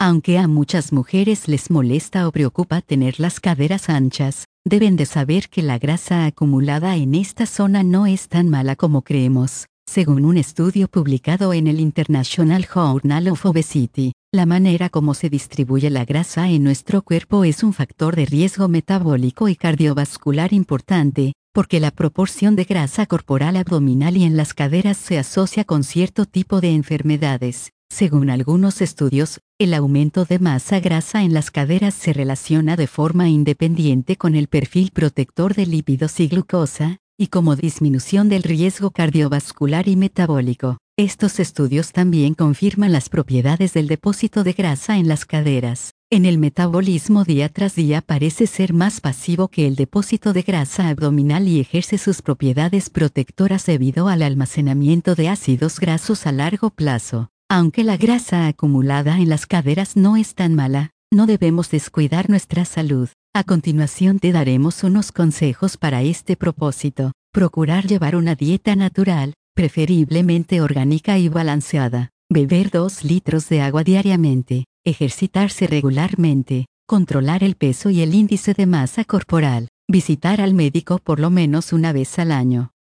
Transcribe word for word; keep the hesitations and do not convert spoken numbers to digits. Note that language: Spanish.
Aunque a muchas mujeres les molesta o preocupa tener las caderas anchas, deben de saber que la grasa acumulada en esta zona no es tan mala como creemos. Según un estudio publicado en el International Journal of Obesity, la manera como se distribuye la grasa en nuestro cuerpo es un factor de riesgo metabólico y cardiovascular importante, porque la proporción de grasa corporal abdominal y en las caderas se asocia con cierto tipo de enfermedades. Según algunos estudios, el aumento de masa grasa en las caderas se relaciona de forma independiente con el perfil protector de lípidos y glucosa, y como disminución del riesgo cardiovascular y metabólico. Estos estudios también confirman las propiedades del depósito de grasa en las caderas. En el metabolismo día tras día parece ser más pasivo que el depósito de grasa abdominal y ejerce sus propiedades protectoras debido al almacenamiento de ácidos grasos a largo plazo. Aunque la grasa acumulada en las caderas no es tan mala, no debemos descuidar nuestra salud. A continuación te daremos unos consejos para este propósito. Procurar llevar una dieta natural, preferiblemente orgánica y balanceada. Beber dos litros de agua diariamente. Ejercitarse regularmente. Controlar el peso y el índice de masa corporal. Visitar al médico por lo menos una vez al año.